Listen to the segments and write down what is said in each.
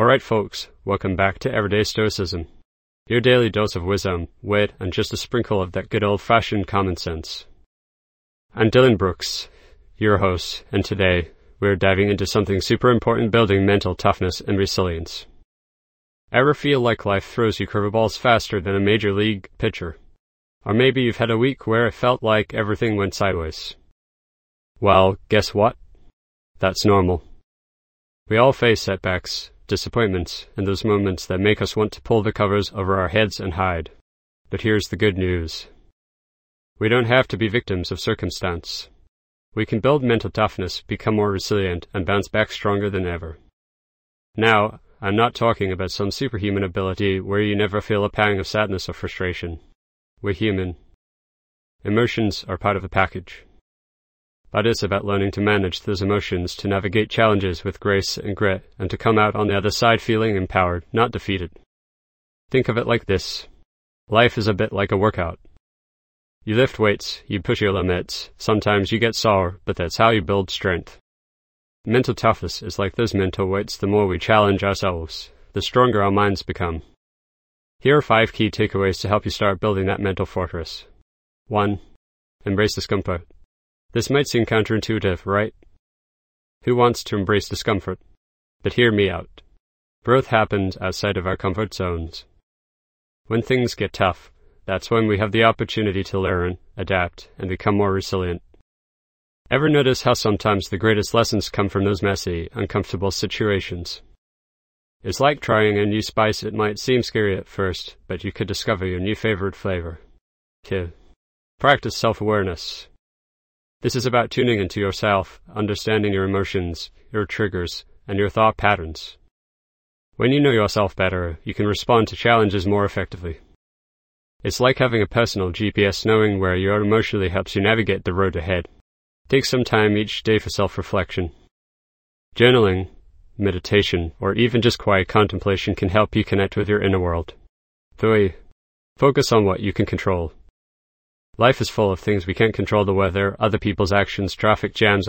Alright folks, welcome back to Everyday Stoicism. Your daily dose of wisdom, wit, and just a sprinkle of that good old-fashioned common sense. I'm Dylan Brooks, your host, and today we're diving into something super important, building mental toughness and resilience. Ever feel like life throws you curveballs faster than a major league pitcher? Or maybe you've had a week where it felt like everything went sideways. Well, guess what? That's normal. We all face setbacks, disappointments, and those moments that make us want to pull the covers over our heads and hide. But here's the good news. We don't have to be victims of circumstance. We can build mental toughness, become more resilient, and bounce back stronger than ever. Now, I'm not talking about some superhuman ability where you never feel a pang of sadness or frustration. We're human. Emotions are part of the package. But it's about learning to manage those emotions, to navigate challenges with grace and grit, and to come out on the other side feeling empowered, not defeated. Think of it like this. Life is a bit like a workout. You lift weights, you push your limits, sometimes you get sore, but that's how you build strength. Mental toughness is like those mental weights. The more we challenge ourselves, the stronger our minds become. Here are 5 key takeaways to help you start building that mental fortress. 1. Embrace discomfort. This might seem counterintuitive, right? Who wants to embrace discomfort? But hear me out. Growth happens outside of our comfort zones. When things get tough, that's when we have the opportunity to learn, adapt, and become more resilient. Ever notice how sometimes the greatest lessons come from those messy, uncomfortable situations? It's like trying a new spice. It might seem scary at first, but you could discover your new favorite flavor. 2. Practice self-awareness. This is about tuning into yourself, understanding your emotions, your triggers, and your thought patterns. When you know yourself better, you can respond to challenges more effectively. It's like having a personal GPS. Knowing where you are emotionally helps you navigate the road ahead. Take some time each day for self-reflection. Journaling, meditation, or even just quiet contemplation can help you connect with your inner world. 3. Focus on what you can control. Life is full of things we can't control: the weather, other people's actions, traffic jams,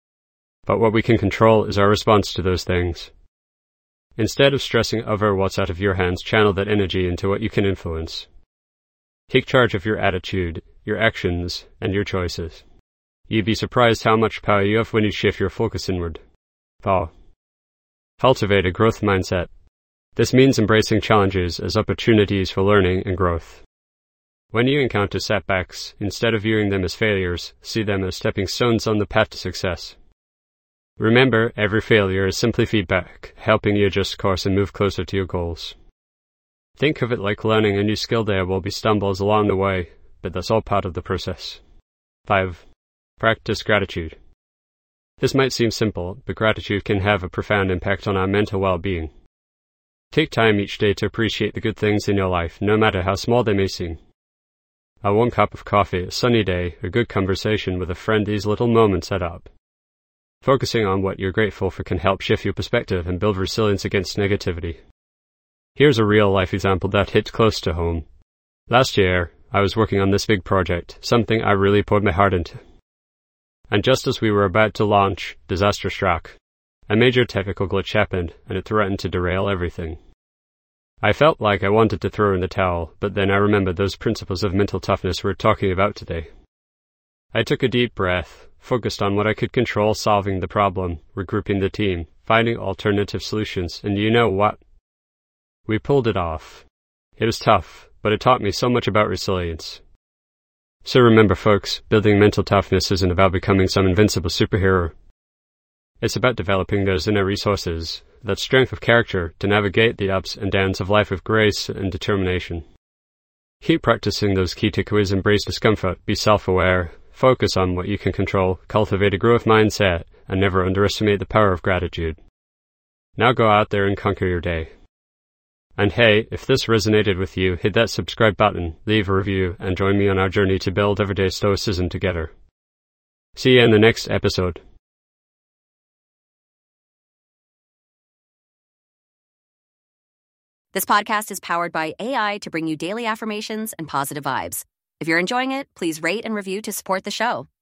but what we can control is our response to those things. Instead of stressing over what's out of your hands, channel that energy into what you can influence. Take charge of your attitude, your actions, and your choices. You'd be surprised how much power you have when you shift your focus inward. 4. Cultivate a growth mindset. This means embracing challenges as opportunities for learning and growth. When you encounter setbacks, instead of viewing them as failures, see them as stepping stones on the path to success. Remember, every failure is simply feedback, helping you adjust course and move closer to your goals. Think of it like learning a new skill. There will be stumbles along the way, but that's all part of the process. 5. Practice gratitude. This might seem simple, but gratitude can have a profound impact on our mental well-being. Take time each day to appreciate the good things in your life, no matter how small they may seem. A warm cup of coffee, a sunny day, a good conversation with a friend. These little moments add up. Focusing on what you're grateful for can help shift your perspective and build resilience against negativity. Here's a real-life example that hit close to home. Last year, I was working on this big project, something I really poured my heart into. And just as we were about to launch, disaster struck. A major technical glitch happened, and it threatened to derail everything. I felt like I wanted to throw in the towel, but then I remembered those principles of mental toughness we're talking about today. I took a deep breath, focused on what I could control, solving the problem, regrouping the team, finding alternative solutions, and you know what? We pulled it off. It was tough, but it taught me so much about resilience. So remember folks, building mental toughness isn't about becoming some invincible superhero. It's about developing those inner resources, that strength of character to navigate the ups and downs of life with grace and determination. Keep practicing those key takeaways. Embrace discomfort, be self-aware, focus on what you can control, cultivate a growth mindset, and never underestimate the power of gratitude. Now go out there and conquer your day. And hey, if this resonated with you, hit that subscribe button, leave a review, and join me on our journey to build everyday stoicism together. See you in the next episode. This podcast is powered by AI to bring you daily affirmations and positive vibes. If you're enjoying it, please rate and review to support the show.